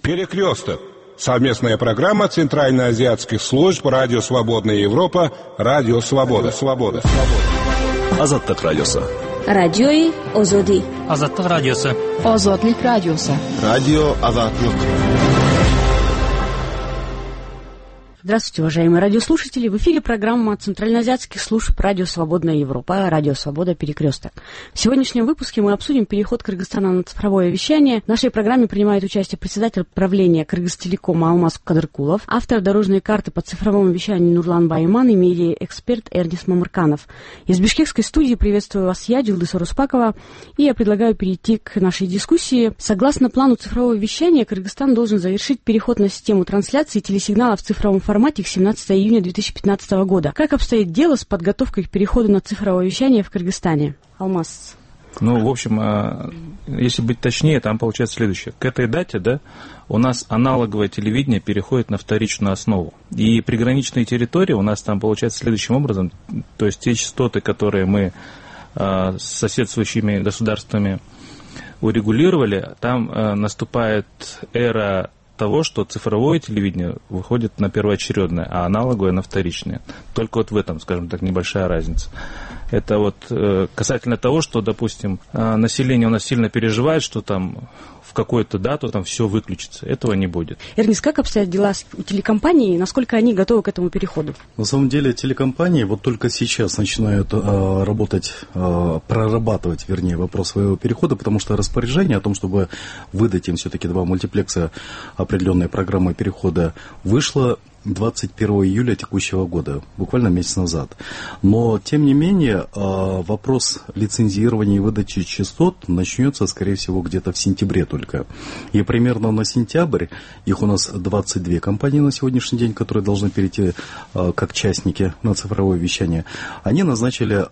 Перекресток. Совместная программа Центральноазиатских служб Радио Свободная Европа, Радио Свобода. Азаттык радиосы. Радиои Озоди. Азаттык радиосы. Озодлик радиосы. Радио Азаттык. Здравствуйте, уважаемые радиослушатели. В эфире программа Центральноазиатских служб Радио Свободная Европа, Радио Свобода, Перекресток. В сегодняшнем выпуске мы обсудим переход Кыргызстана на цифровое вещание. В нашей программе принимает участие председатель правления Кыргызтелекома Алмаз Кадыркулов, автор дорожной карты по цифровому вещанию Нурлан Байман и медиа-эксперт Эрнис Мамырканов. Из бишкекской студии приветствую вас я, Джилдыс Оруспакова, и я предлагаю перейти к нашей дискуссии. Согласно плану цифрового вещания, Кыргызстан должен завершить переход на систему трансляции телесигналов в цифровом формате к 17 июня 2015 года. Как обстоит дело с подготовкой к переходу на цифровое вещание в Кыргызстане? Алмаз. В общем, если быть точнее, там получается следующее. К этой дате, у нас аналоговое телевидение переходит на вторичную основу. И приграничные территории у нас там получается следующим образом. То есть те частоты, которые мы с соседствующими государствами урегулировали, там наступает эра того, что цифровое телевидение выходит на первоочередное, а аналоговое на вторичное. Только вот в этом, скажем так, небольшая разница. Это вот касательно того, что, допустим, население у нас сильно переживает, что там в какую-то дату там все выключится. Этого не будет. Эрнис, как обстоят дела у телекомпаний, насколько они готовы к этому переходу? На самом деле телекомпании вот только сейчас начинают работать, прорабатывать, вопрос своего перехода, потому что распоряжение о том, чтобы выдать им все-таки 2 мультиплекса определенной программы перехода, вышло 21 июля текущего года, буквально месяц назад. Но, тем не менее, вопрос лицензирования и выдачи частот начнется, скорее всего, где-то в сентябре только. И примерно на сентябрь, их у нас 22 компании на сегодняшний день, которые должны перейти как частники на цифровое вещание, они назначили,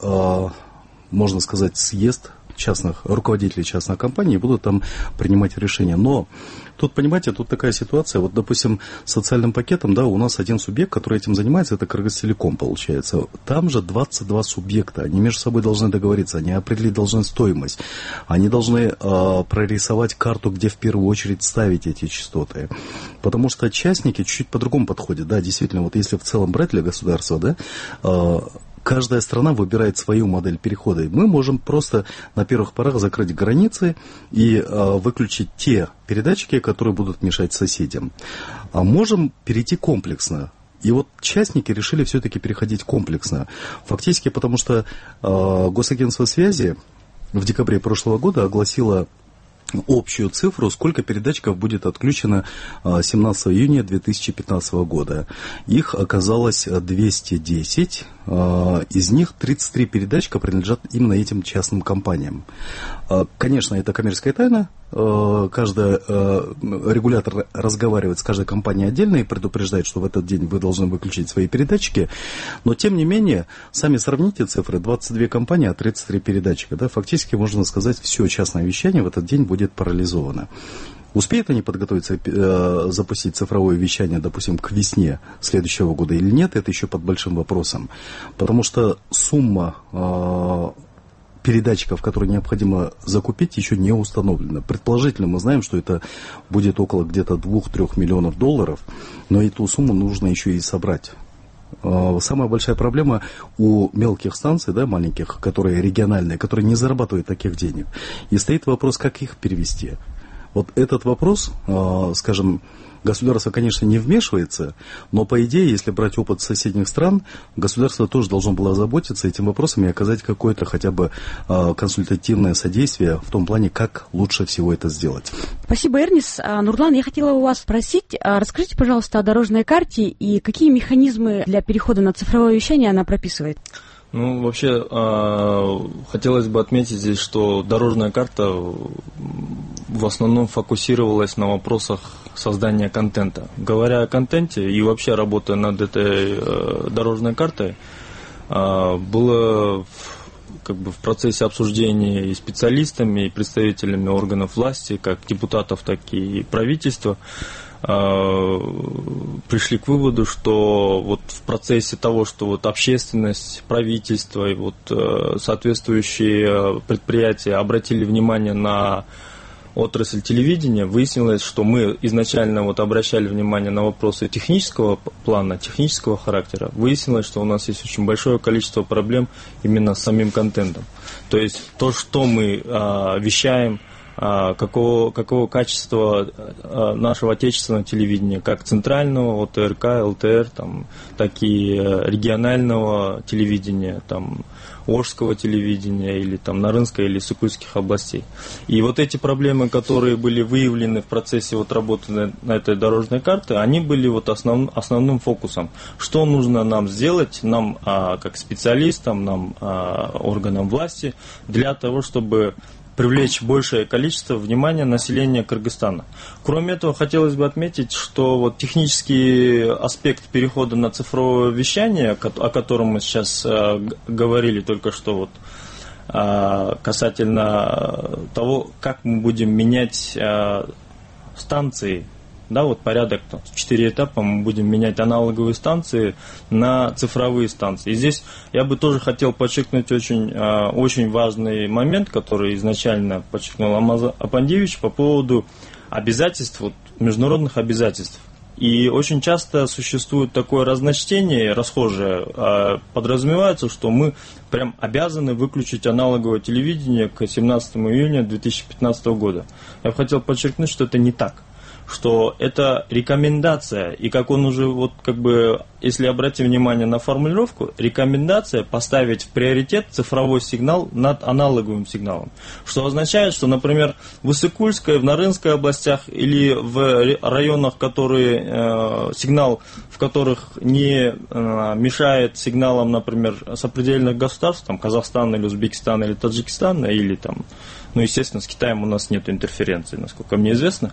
можно сказать, съезд руководителей частных компаний, будут там принимать решения. Но тут, понимаете, тут такая ситуация, вот, допустим, с социальным пакетом, у нас один субъект, который этим занимается, это Кыргызтелеком, получается. Там же 22 субъекта, они между собой должны договориться, они определить должны стоимость, они должны прорисовать карту, где в первую очередь ставить эти частоты. Потому что частники чуть-чуть по-другому подходят, действительно, вот если в целом брать для государства, каждая страна выбирает свою модель перехода. И мы можем просто на первых порах закрыть границы и выключить те передатчики, которые будут мешать соседям. А можем перейти комплексно. И вот частники решили все-таки переходить комплексно. Фактически потому, что Госагентство связи в декабре прошлого года огласило общую цифру, сколько передатчиков будет отключено 17 июня 2015 года. Их оказалось 210, из них 33 передатчика принадлежат именно этим частным компаниям. Конечно, это коммерческая тайна, каждый регулятор разговаривает с каждой компанией отдельно и предупреждает, что в этот день вы должны выключить свои передатчики, но тем не менее, сами сравните цифры, 22 компании, а 33 передатчика, фактически можно сказать, все частное вещание в этот день будет парализовано. Успеют они подготовиться, запустить цифровое вещание, допустим, к весне следующего года или нет, это еще под большим вопросом. Потому что сумма передатчиков, которые необходимо закупить, еще не установлена. Предположительно, мы знаем, что это будет около где-то 2-3 миллионов долларов, но эту сумму нужно еще и собрать. Самая большая проблема у мелких станций, маленьких, которые региональные, которые не зарабатывают таких денег. И стоит вопрос, как их перевести. Вот этот вопрос, скажем, государство, конечно, не вмешивается, но, по идее, если брать опыт соседних стран, государство тоже должно было озаботиться этим вопросом и оказать какое-то хотя бы консультативное содействие в том плане, как лучше всего это сделать. Спасибо, Эрнис. Нурлан, я хотела у вас спросить, расскажите, пожалуйста, о дорожной карте и какие механизмы для перехода на цифровое вещание она прописывает? Вообще, хотелось бы отметить здесь, что дорожная карта в основном фокусировалась на вопросах создания контента. Говоря о контенте и вообще работая над этой дорожной картой, было в процессе обсуждения и специалистами, и представителями органов власти, как депутатов, так и правительства, пришли к выводу, что вот в процессе того, что вот общественность, правительство и соответствующие предприятия обратили внимание на отрасль телевидения, выяснилось, что мы изначально вот обращали внимание на вопросы технического плана, технического характера. Выяснилось, что у нас есть очень большое количество проблем именно с самим контентом. То есть то, что мы вещаем, какого качества нашего отечественного телевидения, как центрального, ОТРК, ЛТР, там, так и регионального телевидения, там, Орского телевидения или там Нарынской или Сукульских областей. И вот эти проблемы, которые были выявлены в процессе вот работы на этой дорожной карте, они были вот основным фокусом. Что нужно нам сделать, нам как специалистам, нам органам власти, для того, чтобы привлечь большее количество внимания населения Кыргызстана. Кроме этого, хотелось бы отметить, что вот технический аспект перехода на цифровое вещание, о котором мы сейчас говорили только что, вот, касательно того, как мы будем менять станции, да, вот порядок, 4 этапа, мы будем менять аналоговые станции на цифровые станции. И здесь я бы тоже хотел подчеркнуть очень важный момент, который изначально подчеркнул Алмаз Апандиевич по поводу обязательств, вот, международных обязательств. И очень часто существует такое разночтение расхожее, подразумевается, что мы прям обязаны выключить аналоговое телевидение к 17 июня 2015 года. Я бы хотел подчеркнуть, что это не так. Что это рекомендация, и как он уже, вот как бы, если обратить внимание на формулировку, рекомендация поставить в приоритет цифровой сигнал над аналоговым сигналом. Что означает, что, например, в Иссык-Кульской, в Нарынской областях или в районах, сигнал в которых не мешает сигналам, например, сопредельных государств, там, Казахстана или Узбекистана или Таджикистана, или там, ну, естественно, с Китаем у нас нет интерференции, насколько мне известно.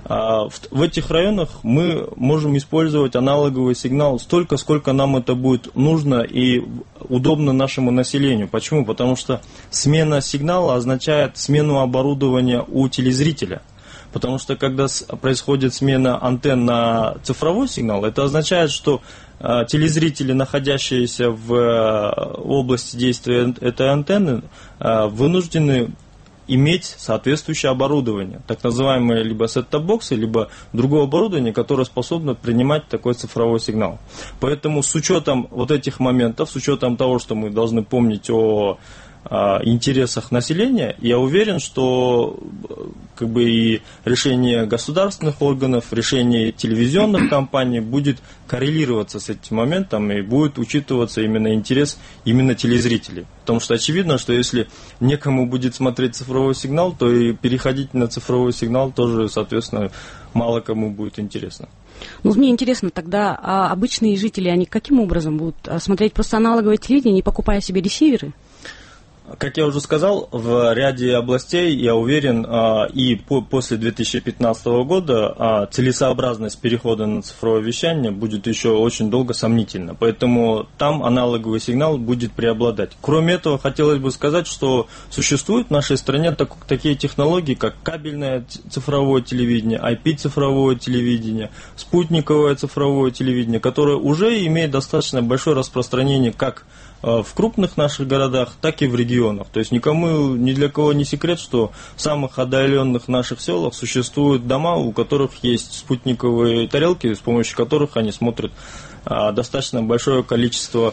В этих районах мы можем использовать аналоговый сигнал столько, сколько нам это будет нужно и удобно нашему населению. Почему? Потому что смена сигнала означает смену оборудования у телезрителя. Потому что когда происходит смена антенн на цифровой сигнал, это означает, что телезрители, находящиеся в области действия этой антенны, вынуждены иметь соответствующее оборудование, так называемые либо сет-топ-боксы, либо другое оборудование, которое способно принимать такой цифровой сигнал. Поэтому с учетом вот этих моментов, с учетом того, что мы должны помнить о интересах населения, я уверен, что как бы и решение государственных органов, решение телевизионных компаний будет коррелироваться с этим моментом и будет учитываться именно интерес именно телезрителей. Потому что очевидно, что если некому будет смотреть цифровой сигнал, то и переходить на цифровой сигнал тоже, соответственно, мало кому будет интересно. Ну, мне интересно, тогда обычные жители, они каким образом будут смотреть просто аналоговое телевидение, не покупая себе ресиверы? Как я уже сказал, в ряде областей, я уверен, и после 2015 года целесообразность перехода на цифровое вещание будет еще очень долго сомнительна. Поэтому там аналоговый сигнал будет преобладать. Кроме этого, хотелось бы сказать, что существуют в нашей стране такие технологии, как кабельное цифровое телевидение, IP-цифровое телевидение, спутниковое цифровое телевидение, которое уже имеет достаточно большое распространение как в крупных наших городах, так и в регионах. То есть ни для кого не секрет, что в самых отдаленных наших селах существуют дома, у которых есть спутниковые тарелки, с помощью которых они смотрят достаточно большое количество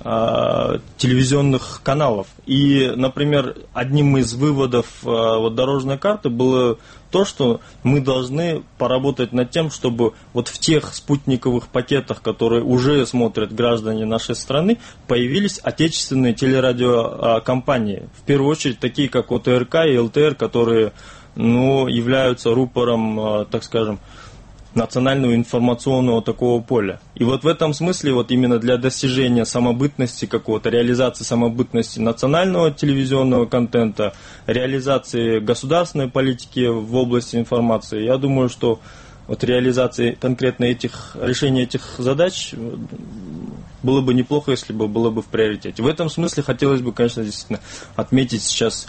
телевизионных каналов. И, например, одним из выводов дорожной карты было то, что мы должны поработать над тем, чтобы вот в тех спутниковых пакетах, которые уже смотрят граждане нашей страны, появились отечественные телерадиокомпании. В первую очередь такие, как ОТРК и ЛТР, которые являются рупором, так скажем, национального информационного такого поля. И вот в этом смысле, вот именно для достижения самобытности какого-то, реализации самобытности национального телевизионного контента, реализации государственной политики в области информации, я думаю, что вот реализации конкретно решения этих задач было бы неплохо, если бы было бы в приоритете. В этом смысле хотелось бы, конечно, действительно отметить сейчас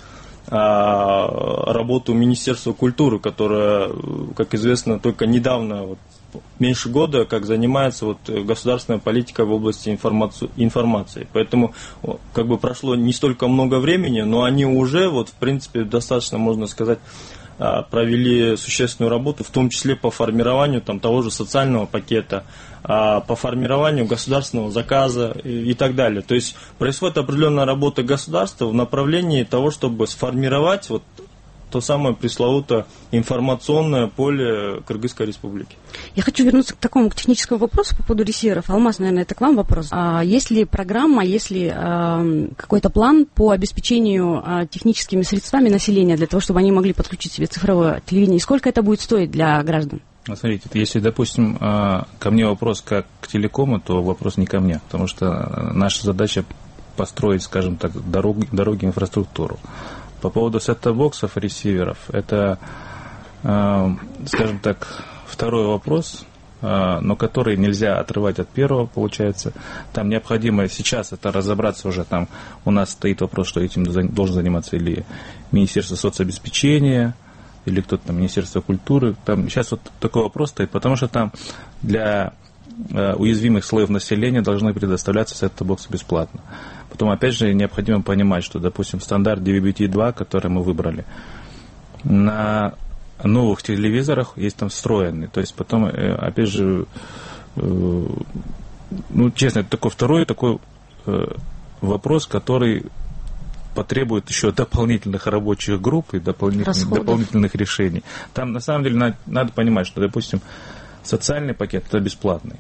работу Министерства культуры, которая, как известно, только недавно, меньше года, как занимается государственная политика в области информации. Поэтому прошло не столько много времени, но они уже, в принципе, достаточно, можно сказать, провели существенную работу, в том числе по формированию того же социального пакета, по формированию государственного заказа и так далее. То есть происходит определенная работа государства в направлении того, чтобы сформировать то самое пресловутое информационное поле Кыргызской Республики. Я хочу вернуться к такому техническому вопросу по поводу ресиверов. Алмаз, наверное, это к вам вопрос. Есть ли программа, есть ли какой-то план по обеспечению техническими средствами населения для того, чтобы они могли подключить себе цифровое телевидение? И сколько это будет стоить для граждан? Смотрите, если, допустим, ко мне вопрос как к телекому, то вопрос не ко мне, потому что наша задача построить, скажем так, дороги, инфраструктуру. По поводу сет-топ-боксов, ресиверов, это, скажем так, второй вопрос, но который нельзя отрывать от первого, получается. Там необходимо сейчас это разобраться уже, там у нас стоит вопрос, что этим должен заниматься или Министерство соцобеспечения, или кто-то там, Министерство культуры. Там сейчас такой вопрос стоит, потому что там для уязвимых слоев населения должны предоставляться сет-топ-боксы бесплатно. Потом, опять же, необходимо понимать, что, допустим, стандарт DVB-T2, который мы выбрали, на новых телевизорах есть там встроенный. То есть потом, опять же, честно, это второй вопрос, который потребует еще дополнительных рабочих групп и дополнительных решений. Там, на самом деле, надо понимать, что, допустим, социальный пакет – это бесплатный.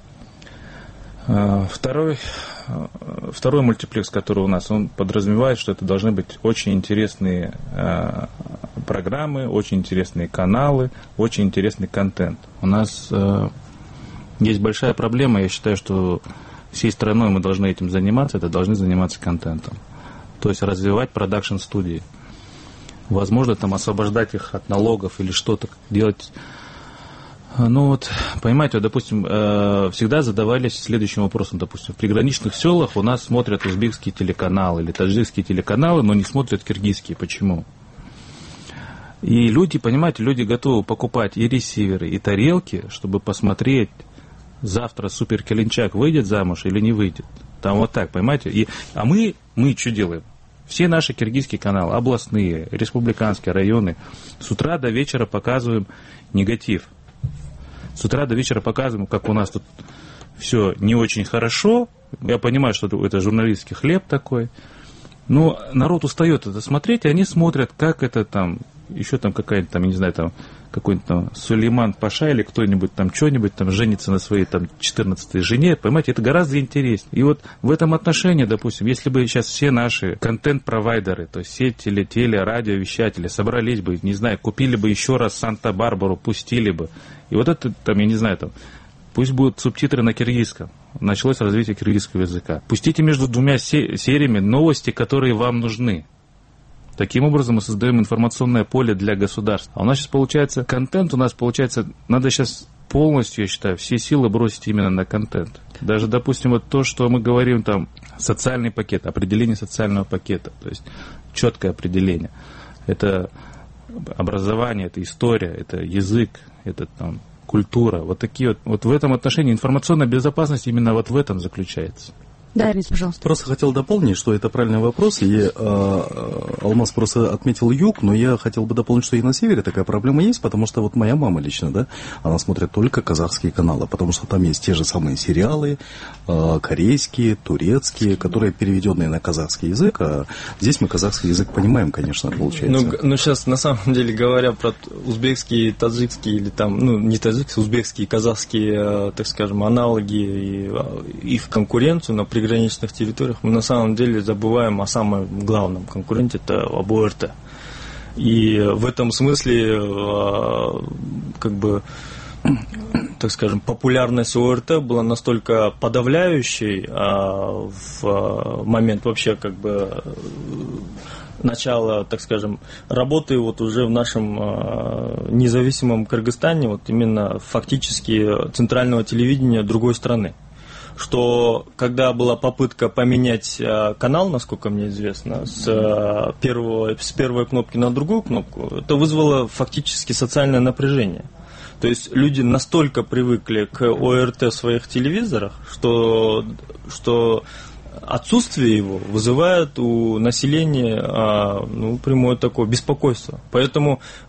Второй мультиплекс, который у нас, он подразумевает, что это должны быть очень интересные программы, очень интересные каналы, очень интересный контент. У нас есть большая проблема, я считаю, что всей страной мы должны этим заниматься, это должны заниматься контентом. То есть развивать продакшн-студии. Возможно, там освобождать их от налогов или что-то делать. Понимаете, допустим, всегда задавались следующим вопросом, допустим, в приграничных селах у нас смотрят узбекские телеканалы или таджикские телеканалы, но не смотрят киргизские. Почему? И люди, понимаете, люди готовы покупать и ресиверы, и тарелки, чтобы посмотреть, завтра Супер Келинчак выйдет замуж или не выйдет. Там вот так, понимаете? А мы что делаем? Все наши киргизские каналы, областные, республиканские, районы, с утра до вечера показываем негатив. С утра до вечера показываем, как у нас тут все не очень хорошо. Я понимаю, что это журналистский хлеб такой. Но народ устает это смотреть, и они смотрят, как это там, еще там какая-нибудь там, я не знаю, там какой-нибудь там Сулейман Паша или кто-нибудь там что-нибудь там женится на своей там 14-й жене, понимаете, это гораздо интереснее. И вот в этом отношении, допустим, если бы сейчас все наши контент-провайдеры, то есть все радиовещатели собрались бы, не знаю, купили бы еще раз Санта-Барбару, пустили бы, и вот это там, я не знаю, там, пусть будут субтитры на киргизском. Началось развитие киргизского языка. Пустите между двумя сериями новости, которые вам нужны. Таким образом мы создаем информационное поле для государства. А у нас сейчас получается контент, надо сейчас полностью, я считаю, все силы бросить именно на контент. Даже, допустим, вот то, что мы говорим там, социальный пакет, определение социального пакета, то есть четкое определение. Это образование, это история, это язык, это там культура. Вот такие вот в этом отношении информационная безопасность именно вот в этом заключается. Да, Эрнест, пожалуйста. Просто хотел дополнить, что это правильный вопрос. И Алмаз просто отметил юг, но я хотел бы дополнить, что и на севере такая проблема есть, потому что вот моя мама лично, да, она смотрит только казахские каналы, потому что там есть те же самые сериалы, корейские, турецкие, которые переведенные на казахский язык, а здесь мы казахский язык понимаем, конечно, получается. Ну сейчас, на самом деле, говоря про узбекские, таджикские, или там, не таджикские, узбекские, казахские, так скажем, аналоги и их конкуренцию на приграничных территориях, мы на самом деле забываем о самом главном конкуренте, это об ОРТ. И в этом смысле, так скажем, популярность ОРТ была настолько подавляющей в момент вообще начала, так скажем, работы вот уже в нашем независимом Кыргызстане, вот именно фактически центрального телевидения другой страны. Что когда была попытка поменять канал, насколько мне известно, с первой кнопки на другую кнопку, это вызвало фактически социальное напряжение. То есть люди настолько привыкли к ОРТ в своих телевизорах, что отсутствие его вызывает у населения прямое такое беспокойство. Поэтому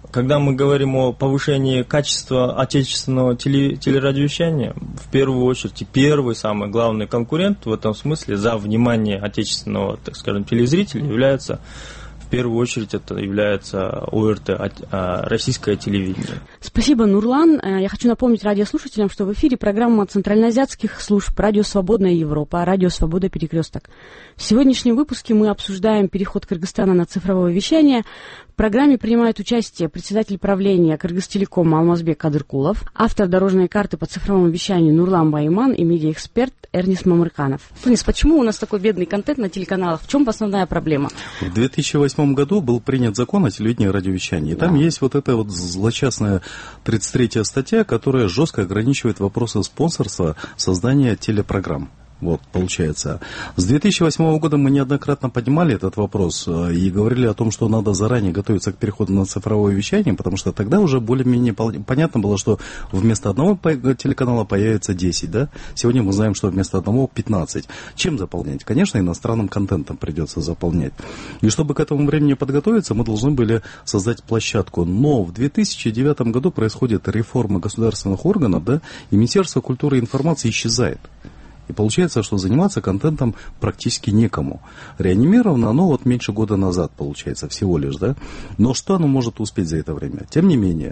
когда мы говорим о повышении качества отечественного телерадиовещания, в первую очередь и первый самый главный конкурент в этом смысле за внимание отечественного, так скажем, телезрителя является, в первую очередь, это является ОРТ, российское телевидение. Спасибо, Нурлан. Я хочу напомнить радиослушателям, что в эфире программа центральноазиатских служб «Радио Свободная Европа», «Радио Свобода Перекресток». В сегодняшнем выпуске мы обсуждаем переход Кыргызстана на цифровое вещание. В программе принимают участие председатель правления Кыргызтелекома Алмазбек Кадыркулов, автор дорожной карты по цифровому вещанию Нурлан Байман и медиаэксперт Эрнис Мамырканов. Эрнис, почему у нас такой бедный контент на телеканалах? В чем основная проблема? В 2008 году был принят закон о телевидении и радиовещании. И там есть вот эта вот злочастная 33-я статья, которая жестко ограничивает вопросы спонсорства создания телепрограмм. Вот, получается. С 2008 года мы неоднократно поднимали этот вопрос и говорили о том, что надо заранее готовиться к переходу на цифровое вещание, потому что тогда уже более-менее понятно было, что вместо одного телеканала появится 10, да? Сегодня мы знаем, что вместо одного 15. Чем заполнять? Конечно, иностранным контентом придется заполнять. И чтобы к этому времени подготовиться, мы должны были создать площадку. Но в 2009 году происходит реформа государственных органов, да, и Министерство культуры и информации исчезает. И получается, что заниматься контентом практически некому. Реанимировано оно вот меньше года назад, получается, всего лишь, да. Но что оно может успеть за это время? Тем не менее,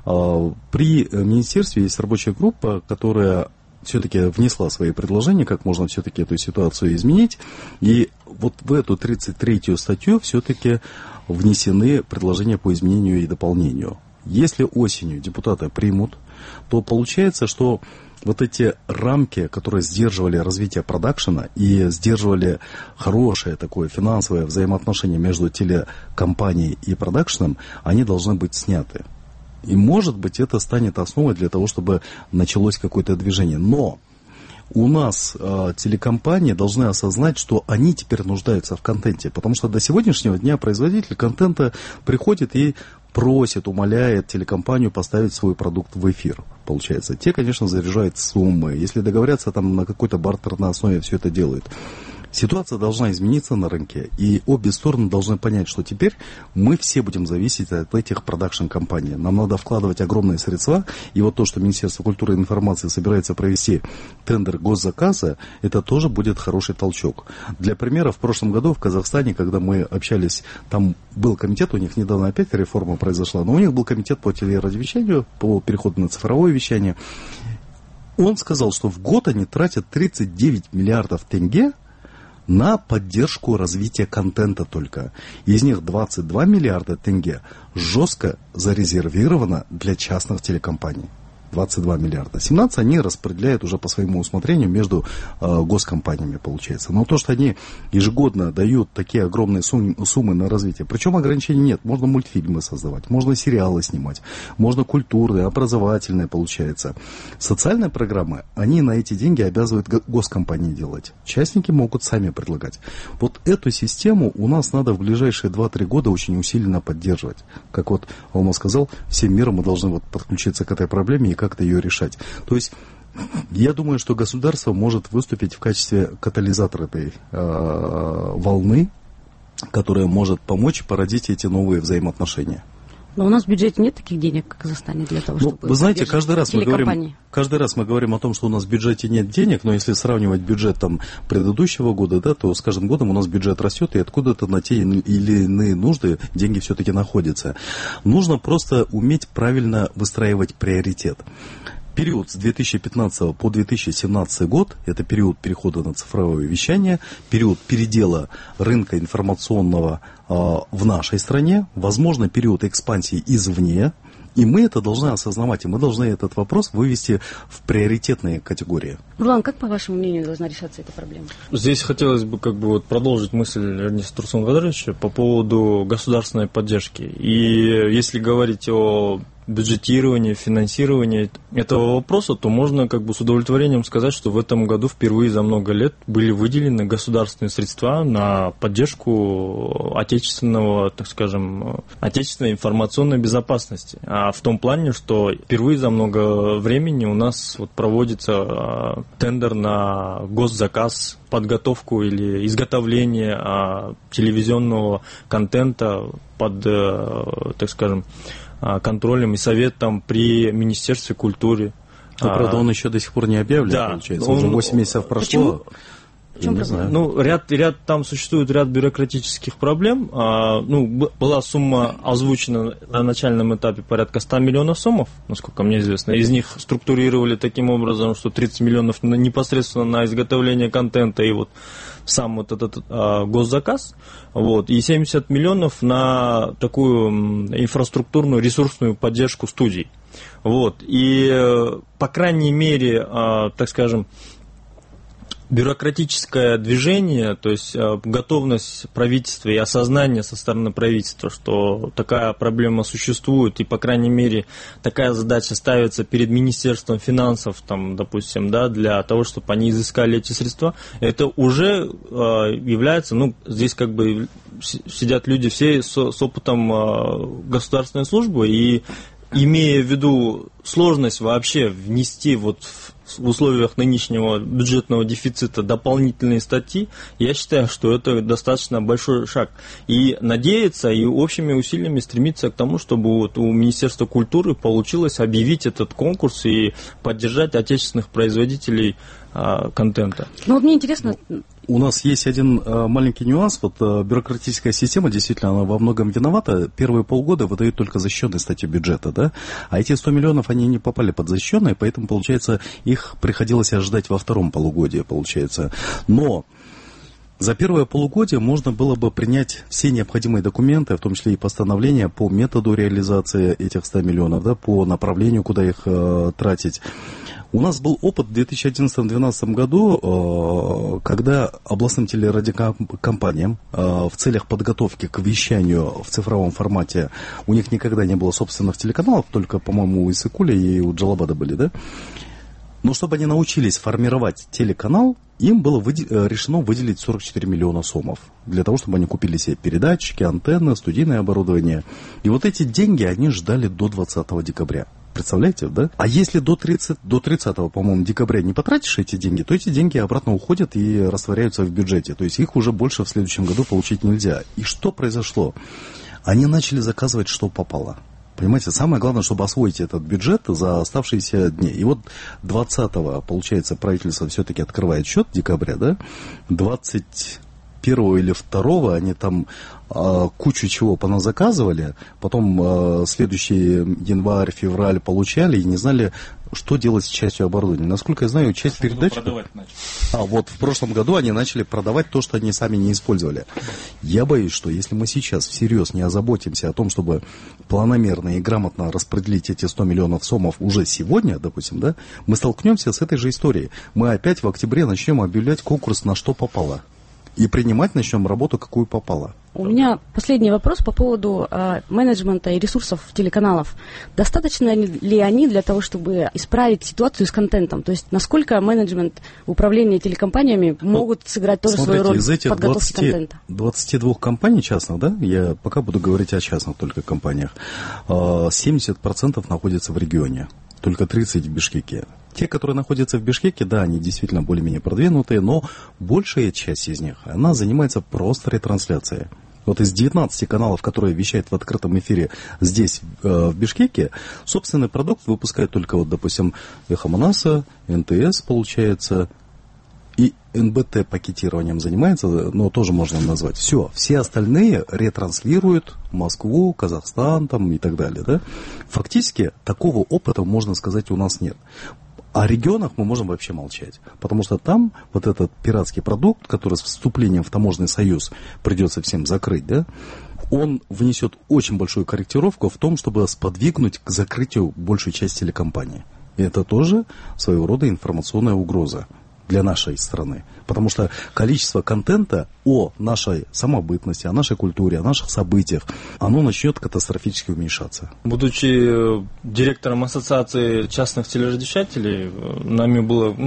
при министерстве есть рабочая группа, которая все-таки внесла свои предложения, как можно все-таки эту ситуацию изменить. И вот в эту 33-ю статью все-таки внесены предложения по изменению и дополнению. Если осенью депутаты примут, то получается, что вот эти рамки, которые сдерживали развитие продакшена и сдерживали хорошее такое финансовое взаимоотношение между телекомпанией и продакшеном, они должны быть сняты. И, может быть, это станет основой для того, чтобы началось какое-то движение. Но у нас телекомпании должны осознать, что они теперь нуждаются в контенте. Потому что до сегодняшнего дня производитель контента приходит и просит, умоляет телекомпанию поставить свой продукт в эфир, получается. Те, конечно, заряжают суммы. Если договорятся там на какой-то бартерной основе, все это делают. Ситуация должна измениться на рынке, и обе стороны должны понять, что теперь мы все будем зависеть от этих продакшн-компаний. Нам надо вкладывать огромные средства, и вот то, что Министерство культуры и информации собирается провести тендер госзаказа, это тоже будет хороший толчок. Для примера, в прошлом году в Казахстане, когда мы общались, там был комитет, у них недавно опять реформа произошла, но у них был комитет по телерадиовещанию, по переходу на цифровое вещание. Он сказал, что в год они тратят 39 миллиардов тенге на поддержку развития контента только. Из них 22 миллиарда тенге жестко зарезервировано для частных телекомпаний. 22 миллиарда. 17 они распределяют уже по своему усмотрению между госкомпаниями, получается. Но то, что они ежегодно дают такие огромные суммы на развитие, причем ограничений нет. Можно мультфильмы создавать, можно сериалы снимать, можно культурные, образовательные, получается. Социальные программы, они на эти деньги обязывают госкомпании делать. Частники могут сами предлагать. Вот эту систему у нас надо в ближайшие 2-3 года очень усиленно поддерживать. Как вот Алмаз сказал, всем миром мы должны вот подключиться к этой проблеме и как-то ее решать. То есть, я думаю, что государство может выступить в качестве катализатора этой волны, которая может помочь породить эти новые взаимоотношения. Но у нас в бюджете нет таких денег, как в Казахстане, для того, чтобы... Вы знаете, каждый раз мы говорим о том, что у нас в бюджете нет денег, но если сравнивать бюджет там, предыдущего года, да, то с каждым годом у нас бюджет растет, и откуда-то на те или иные нужды деньги все-таки находятся. Нужно просто уметь правильно выстраивать приоритет. Период с 2015 по 2017 год, это период перехода на цифровое вещание, период передела рынка информационного в нашей стране, возможно, период экспансии извне, и мы это должны осознавать, и мы должны этот вопрос вывести в приоритетные категории. Нурлан, как, по вашему мнению, должна решаться эта проблема? Здесь хотелось бы продолжить мысль Эрниса Турсунгадыровича по поводу государственной поддержки. И если говорить о бюджетирования, финансирования этого вопроса, то можно с удовлетворением сказать, что в этом году впервые за много лет были выделены государственные средства на поддержку отечественной информационной безопасности. А в том плане, что впервые за много времени у нас проводится тендер на госзаказ, подготовку или изготовление телевизионного контента под, контролем и советом при Министерстве культуры. Правда, он еще до сих пор не объявлен, да, получается. Уже 8 месяцев прошло. Почему? Ряд там существует ряд бюрократических проблем. Была сумма озвучена на начальном этапе порядка 100 миллионов сомов, насколько мне известно. Из них структурировали таким образом, что 30 миллионов непосредственно на изготовление контента и сам этот госзаказ, и 70 миллионов на такую инфраструктурную ресурсную поддержку студий. И, по крайней мере, так скажем, бюрократическое движение, то есть готовность правительства и осознание со стороны правительства, что такая проблема существует, и, по крайней мере, такая задача ставится перед Министерством финансов, допустим, для того, чтобы они изыскали эти средства, это уже является, здесь сидят люди все с опытом государственной службы, и имея в виду сложность вообще внести в условиях нынешнего бюджетного дефицита дополнительные статьи, я считаю, что это достаточно большой шаг. И надеяться, и общими усилиями стремиться к тому, чтобы у Министерства культуры получилось объявить этот конкурс и поддержать отечественных производителей контента. Мне интересно... У нас есть один маленький нюанс. Бюрократическая система, действительно, она во многом виновата. Первые полгода выдают только защищенные статьи бюджета, да? А эти 100 миллионов, они не попали под защищенные, поэтому, получается, их приходилось ожидать во втором полугодии, получается. Но за первое полугодие можно было бы принять все необходимые документы, в том числе и постановления по методу реализации этих 100 миллионов, да, по направлению, куда их тратить. У нас был опыт в 2011-2012 году, когда областным телерадиокомпаниям в целях подготовки к вещанию в цифровом формате, у них никогда не было собственных телеканалов, только, по-моему, у Иссыкуля и у Джалабада были, да? Но чтобы они научились формировать телеканал, им было решено выделить 44 миллиона сомов для того, чтобы они купили себе передатчики, антенны, студийное оборудование. И эти деньги они ждали до 20 декабря. Представляете, да? А если до 30, по-моему, декабря не потратишь эти деньги, то эти деньги обратно уходят и растворяются в бюджете. То есть их уже больше в следующем году получить нельзя. И что произошло? Они начали заказывать, что попало. Понимаете, самое главное, чтобы освоить этот бюджет за оставшиеся дни. И 20-го, получается, правительство все-таки открывает счет декабря, да? 21-го или 2-го они там кучу чего поназаказывали, потом следующий январь, февраль получали и не знали, что делать с частью оборудования. Насколько я знаю, часть передач... в прошлом году они начали продавать то, что они сами не использовали. Я боюсь, что если мы сейчас всерьез не озаботимся о том, чтобы планомерно и грамотно распределить эти 100 миллионов сомов уже сегодня, допустим, да, мы столкнемся с этой же историей. Мы опять в октябре начнем объявлять конкурс на что попало. И принимать начнем работу, какую попало. У меня последний вопрос по поводу менеджмента и ресурсов телеканалов. Достаточно ли они для того, чтобы исправить ситуацию с контентом? То есть насколько менеджмент, управление телекомпаниями могут сыграть тоже свою роль в подготовке контента? 22 компаний частных, да, я пока буду говорить о частных только компаниях, 70% находятся в регионе, только 30% в Бишкеке. Те, которые находятся в Бишкеке, да, они действительно более-менее продвинутые, но большая часть из них, она занимается просто ретрансляцией. Из 19 каналов, которые вещают в открытом эфире здесь, в Бишкеке, собственный продукт выпускает только, допустим, Эхо Манаса, НТС, получается, и НБТ пакетированием занимается, но тоже можно назвать. Все остальные ретранслируют Москву, Казахстан и так далее, да. Фактически, такого опыта, можно сказать, у нас нет. О регионах мы можем вообще молчать, потому что там этот пиратский продукт, который с вступлением в таможенный союз придется всем закрыть, да, он внесет очень большую корректировку в том, чтобы сподвигнуть к закрытию большей части телекомпании. И это тоже своего рода информационная угроза для нашей страны. Потому что количество контента о нашей самобытности, о нашей культуре, о наших событиях, оно начнет катастрофически уменьшаться. Будучи директором Ассоциации частных телерадиовещателей, нами было,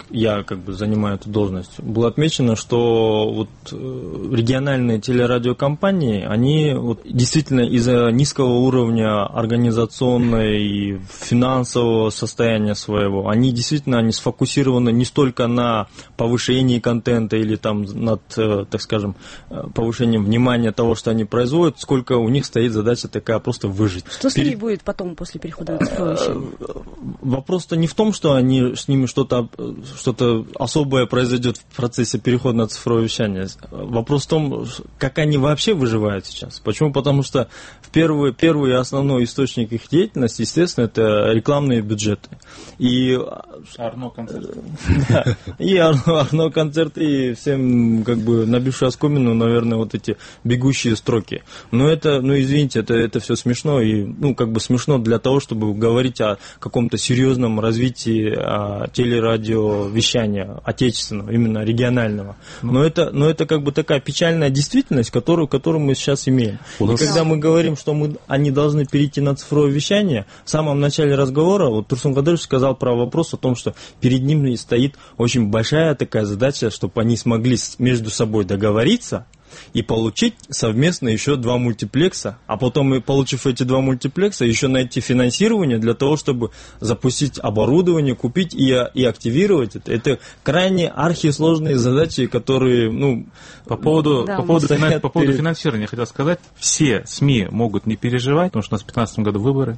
я как бы занимаю эту должность, было отмечено, что вот региональные телерадиокомпании, они вот действительно из-за низкого уровня организационной и финансового состояния своего, они действительно не сфокусированы не столько на повышении контента или там над, так скажем, повышением внимания того, что они производят, сколько у них стоит задача такая просто выжить. Что с ними будет потом после перехода на цифровое вещание? Вопрос-то не в том, что с ними что-то особое произойдет в процессе перехода на цифровое вещание. Вопрос в том, как они вообще выживают сейчас. Почему? Потому что первый и основной источник их деятельности, естественно, это рекламные бюджеты. И Арно-концерт. Да, и Арно-концерт, и всем как бы набившую оскомину, наверное, вот эти бегущие строки. Но это, извините, это все смешно, и, как бы смешно для того, чтобы говорить о каком-то серьезном развитии телерадиовещания отечественного, именно регионального. Но это как бы такая печальная действительность, которую мы сейчас имеем. И когда мы говорим, что они должны перейти на цифровое вещание, в самом начале разговора вот Турсун Кадырович сказал про вопрос о том, что перед ними стоит очень большая такая задача, чтобы они смогли между собой договориться и получить совместно еще 2 мультиплекса, а потом, получив эти 2 мультиплекса, еще найти финансирование для того, чтобы запустить оборудование, купить и активировать это. Это крайне архисложные задачи, которые, По поводу финансирования я хотел сказать, все СМИ могут не переживать, потому что у нас в 2015 году выборы,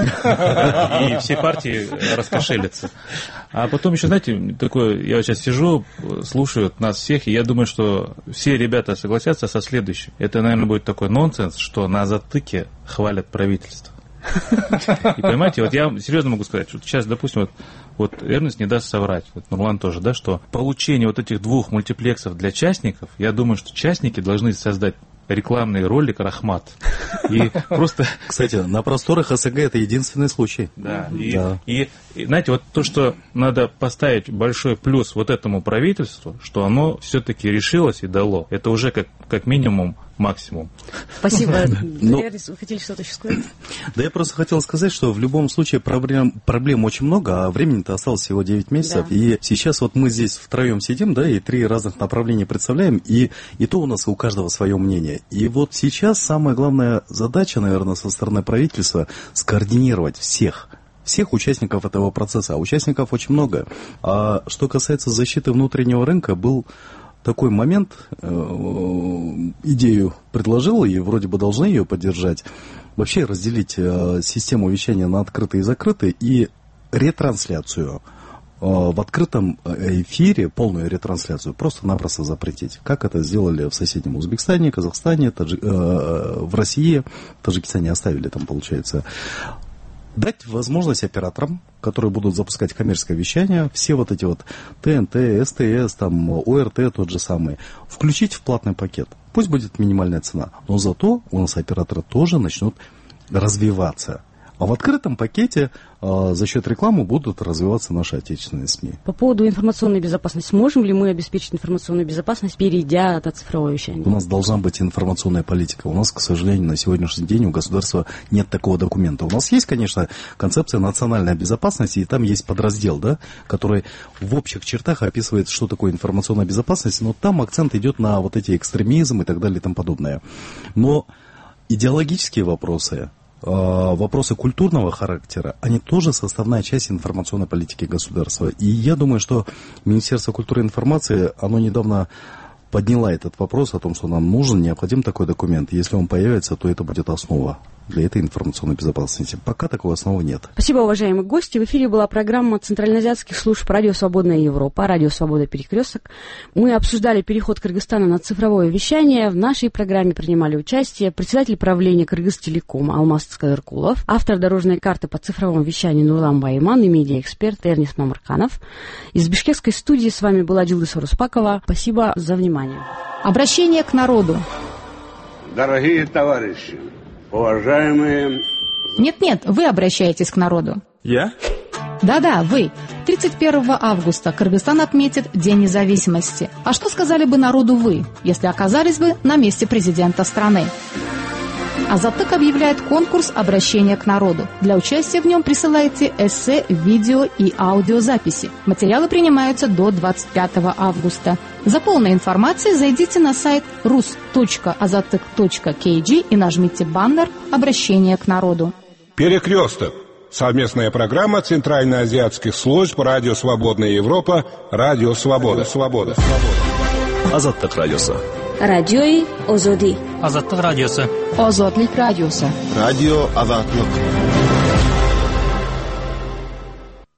и все партии раскошелятся. А потом еще, знаете, такое, я сейчас сижу, слушаю нас всех, и я думаю, что все ребята согласятся со следующим. Это, наверное, будет такой нонсенс, что на затыке хвалят правительство. И понимаете, вот я серьезно могу сказать, что сейчас, допустим, вот Эрнест не даст соврать, вот Нурлан тоже, да, что получение вот этих 2 мультиплексов для частников, я думаю, что частники должны создать рекламный ролик «Рахмат». И просто... Кстати, на просторах СНГ это единственный случай. Да. И знаете, вот то, что надо поставить большой плюс вот этому правительству, что оно все-таки решилось и дало. Это уже как минимум максимум. Спасибо. Эрнест, вы хотели что-то еще сказать? Да, я просто хотел сказать, что в любом случае проблем очень много, а времени-то осталось всего 9 месяцев. Да. И сейчас вот мы здесь втроем сидим, да, и 3 разных направления представляем, и то у нас у каждого свое мнение. И вот сейчас самая главная задача, наверное, со стороны правительства скоординировать всех участников этого процесса. А участников очень много. А что касается защиты внутреннего рынка, был такой момент, идею предложил, и вроде бы должны ее поддержать, вообще разделить систему вещания на открытые и закрытые, и ретрансляцию в открытом эфире, полную ретрансляцию, просто-напросто запретить. Как это сделали в соседнем Узбекистане, Казахстане, в России, в Таджикистане оставили там, получается. Дать возможность операторам, которые будут запускать коммерческое вещание, все вот эти вот ТНТ, СТС, там, ОРТ тот же самый, включить в платный пакет. Пусть будет минимальная цена, но зато у нас операторы тоже начнут развиваться. А в открытом пакете за счет рекламы будут развиваться наши отечественные СМИ. По поводу информационной безопасности. Можем ли мы обеспечить информационную безопасность, перейдя на цифровое вещание? У нас должна быть информационная политика. У нас, к сожалению, на сегодняшний день у государства нет такого документа. У нас есть, конечно, концепция национальной безопасности, и там есть подраздел, да, который в общих чертах описывает, что такое информационная безопасность, но там акцент идет на вот эти экстремизм и так далее и тому подобное. Но идеологические вопросы, вопросы культурного характера, они тоже составная часть информационной политики государства. И я думаю, что Министерство культуры и информации, оно недавно подняла этот вопрос о том, что нам нужен, необходим такой документ. Если он появится, то это будет основа для этой информационной безопасности. Пока такой основы нет. Спасибо, уважаемые гости. В эфире была программа Центральноазиатских служб «Радио Свободная Европа», «Радио Свобода Перекресток». Мы обсуждали переход Кыргызстана на цифровое вещание. В нашей программе принимали участие председатель правления Кыргызтелеком Алмаз Цкадыркулов, автор дорожной карты по цифровому вещанию Нурлан Байман и медиаэксперт Эрнест Мамырканов. Из бишкекской студии с вами была Дилдыс Оруспакова. Спасибо за внимание. Обращение к народу. Дорогие товарищи, уважаемые... Нет, вы обращаетесь к народу. Я? Да, вы. 31 августа Кыргызстан отметит День независимости. А что сказали бы народу вы, если оказались бы на месте президента страны? Азаттык объявляет конкурс обращения к народу. Для участия в нем присылайте эссе, видео и аудиозаписи. Материалы принимаются до 25 августа. За полной информацией зайдите на сайт rus.azattyk.kg и нажмите баннер «Обращение к народу». Перекресток. Совместная программа Центральноазиатских служб Радио Свободная Европа, Радио Свобода. Азаттык радиосы. Радиои Озоди. Азаттык радиосы. Озодлик радиосы. Радио Азаттык.